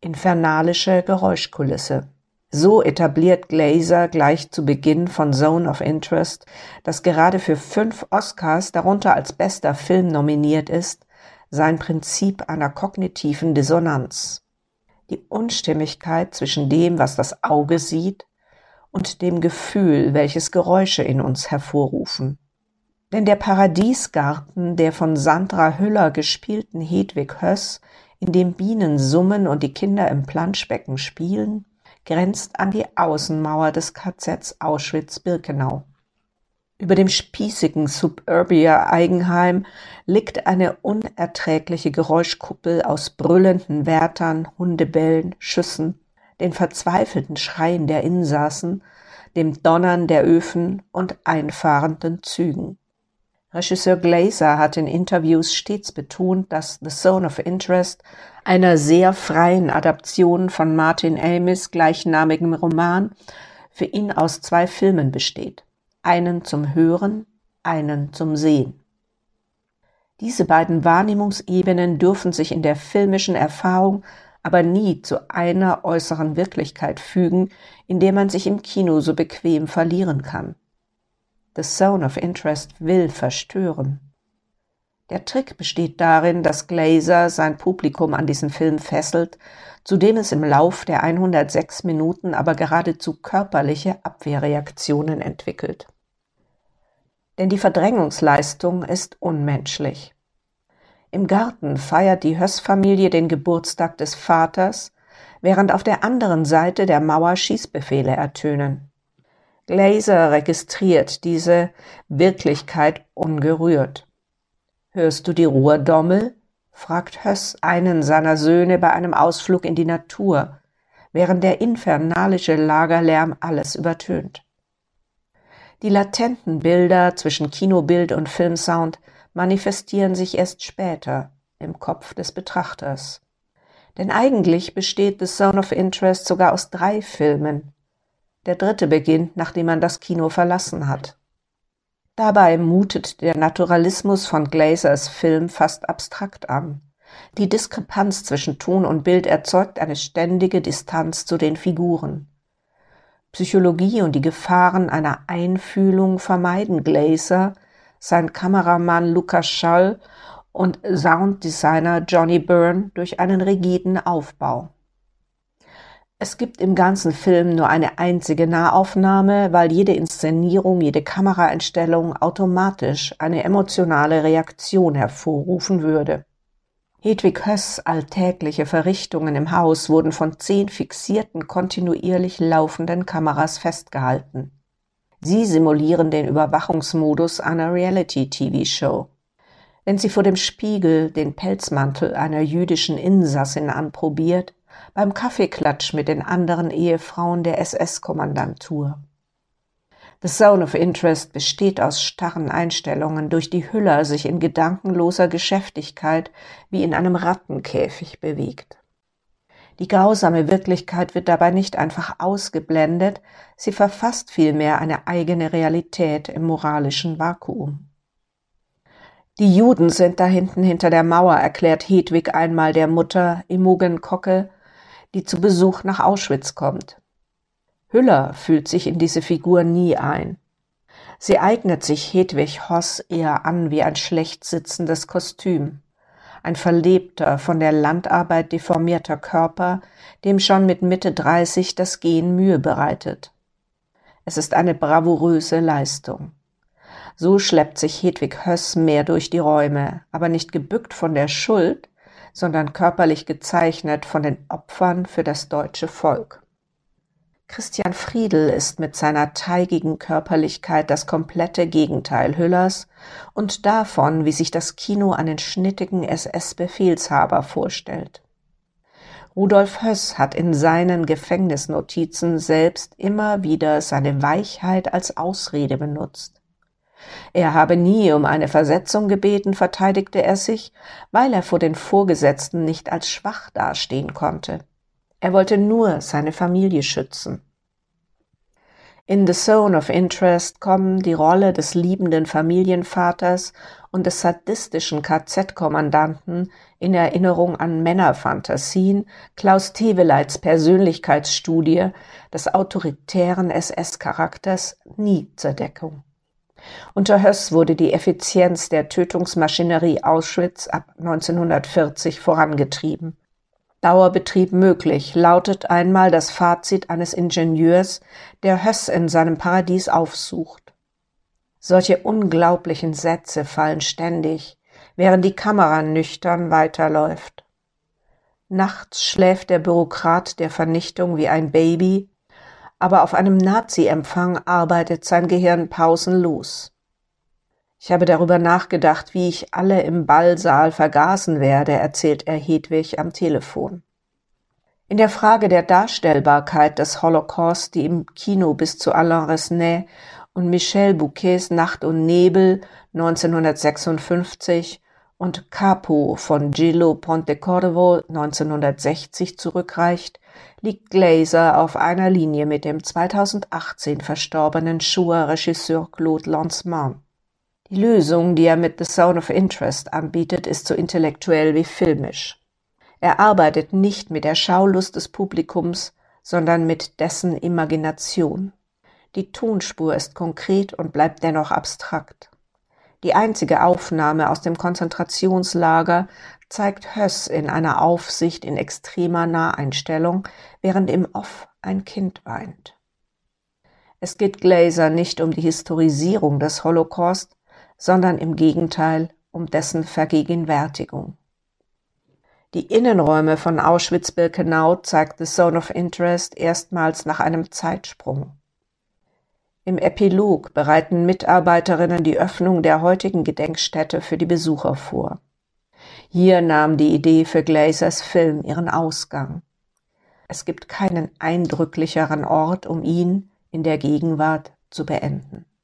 infernalische Geräuschkulisse. So etabliert Glazer gleich zu Beginn von Zone of Interest, das gerade für 5 Oscars, darunter als bester Film nominiert ist, sein Prinzip einer kognitiven Dissonanz. Die Unstimmigkeit zwischen dem, was das Auge sieht, und dem Gefühl, welches Geräusche in uns hervorrufen. Denn der Paradiesgarten der von Sandra Hüller gespielten Hedwig Höss, in dem Bienen summen und die Kinder im Planschbecken spielen, grenzt an die Außenmauer des KZ Auschwitz-Birkenau. Über dem spießigen Suburbia-Eigenheim liegt eine unerträgliche Geräuschkuppel aus brüllenden Wärtern, Hundebellen, Schüssen, den verzweifelten Schreien der Insassen, dem Donnern der Öfen und einfahrenden Zügen. Regisseur Glazer hat in Interviews stets betont, dass The Zone of Interest, einer sehr freien Adaption von Martin Amis gleichnamigem Roman, für ihn aus 2 Filmen besteht. Einen zum Hören, einen zum Sehen. Diese beiden Wahrnehmungsebenen dürfen sich in der filmischen Erfahrung aber nie zu einer äußeren Wirklichkeit fügen, in der man sich im Kino so bequem verlieren kann. The Zone of Interest will verstören. Der Trick besteht darin, dass Glazer sein Publikum an diesen Film fesselt, zu dem es im Lauf der 106 Minuten aber geradezu körperliche Abwehrreaktionen entwickelt. Denn die Verdrängungsleistung ist unmenschlich. Im Garten feiert die Höss-Familie den Geburtstag des Vaters, während auf der anderen Seite der Mauer Schießbefehle ertönen. Glazer registriert diese Wirklichkeit ungerührt. »Hörst du die Ruhrdommel?« fragt Höss einen seiner Söhne bei einem Ausflug in die Natur, während der infernalische Lagerlärm alles übertönt. Die latenten Bilder zwischen Kinobild und Filmsound manifestieren sich erst später im Kopf des Betrachters. Denn eigentlich besteht The Zone of Interest sogar aus 3 Filmen. Der 3. beginnt, nachdem man das Kino verlassen hat. Dabei mutet der Naturalismus von Glazers Film fast abstrakt an. Die Diskrepanz zwischen Ton und Bild erzeugt eine ständige Distanz zu den Figuren. Psychologie und die Gefahren einer Einfühlung vermeiden Glazer, sein Kameramann Lukas Schall und Sounddesigner Johnny Byrne durch einen rigiden Aufbau. Es gibt im ganzen Film nur eine einzige Nahaufnahme, weil jede Inszenierung, jede Kameraeinstellung automatisch eine emotionale Reaktion hervorrufen würde. Hedwig Höss' alltägliche Verrichtungen im Haus wurden von 10 fixierten, kontinuierlich laufenden Kameras festgehalten. Sie simulieren den Überwachungsmodus einer Reality-TV-Show. Wenn sie vor dem Spiegel den Pelzmantel einer jüdischen Insassin anprobiert, beim Kaffeeklatsch mit den anderen Ehefrauen der SS-Kommandantur. The Zone of Interest besteht aus starren Einstellungen, durch die Hüller sich in gedankenloser Geschäftigkeit wie in einem Rattenkäfig bewegt. Die grausame Wirklichkeit wird dabei nicht einfach ausgeblendet, sie verfasst vielmehr eine eigene Realität im moralischen Vakuum. Die Juden sind da hinten hinter der Mauer, erklärt Hedwig einmal der Mutter Imogen Kocke, die zu Besuch nach Auschwitz kommt. Hüller fühlt sich in diese Figur nie ein. Sie eignet sich Hedwig Höss eher an wie ein schlecht sitzendes Kostüm. Ein verlebter, von der Landarbeit deformierter Körper, dem schon mit Mitte 30 das Gehen Mühe bereitet. Es ist eine bravouröse Leistung. So schleppt sich Hedwig Höss mehr durch die Räume, aber nicht gebückt von der Schuld, sondern körperlich gezeichnet von den Opfern für das deutsche Volk. Christian Friedel ist mit seiner teigigen Körperlichkeit das komplette Gegenteil Hüllers und davon, wie sich das Kino einen schnittigen SS-Befehlshaber vorstellt. Rudolf Höss hat in seinen Gefängnisnotizen selbst immer wieder seine Weichheit als Ausrede benutzt. Er habe nie um eine Versetzung gebeten, verteidigte er sich, weil er vor den Vorgesetzten nicht als schwach dastehen konnte. Er wollte nur seine Familie schützen. In The Zone of Interest kommen die Rolle des liebenden Familienvaters und des sadistischen KZ-Kommandanten in Erinnerung an Männerfantasien Klaus Teweleits Persönlichkeitsstudie des autoritären SS-Charakters nie zur Deckung. Unter Höss wurde die Effizienz der Tötungsmaschinerie Auschwitz ab 1940 vorangetrieben. Dauerbetrieb möglich, lautet einmal das Fazit eines Ingenieurs, der Höss in seinem Paradies aufsucht. Solche unglaublichen Sätze fallen ständig, während die Kamera nüchtern weiterläuft. Nachts schläft der Bürokrat der Vernichtung wie ein Baby, aber auf einem Nazi-Empfang arbeitet sein Gehirn pausenlos. Ich habe darüber nachgedacht, wie ich alle im Ballsaal vergaßen werde, erzählt er Hedwig am Telefon. In der Frage der Darstellbarkeit des Holocaust, die im Kino bis zu Alain Resnais und Michel Bouquets Nacht und Nebel 1956 und Capo von Gillo Pontecorvo 1960 zurückreicht, liegt Glazer auf einer Linie mit dem 2018 verstorbenen Shoah-Regisseur Claude Lanzmann. Die Lösung, die er mit The Zone of Interest anbietet, ist so intellektuell wie filmisch. Er arbeitet nicht mit der Schaulust des Publikums, sondern mit dessen Imagination. Die Tonspur ist konkret und bleibt dennoch abstrakt. Die einzige Aufnahme aus dem Konzentrationslager zeigt Höss in einer Aufsicht in extremer Naheinstellung, während im Off ein Kind weint. Es geht Glazer nicht um die Historisierung des Holocaust, sondern im Gegenteil um dessen Vergegenwärtigung. Die Innenräume von Auschwitz-Birkenau zeigt The Zone of Interest erstmals nach einem Zeitsprung. Im Epilog bereiten Mitarbeiterinnen die Öffnung der heutigen Gedenkstätte für die Besucher vor. Hier nahm die Idee für Glazers Film ihren Ausgang. Es gibt keinen eindrücklicheren Ort, um ihn in der Gegenwart zu beenden.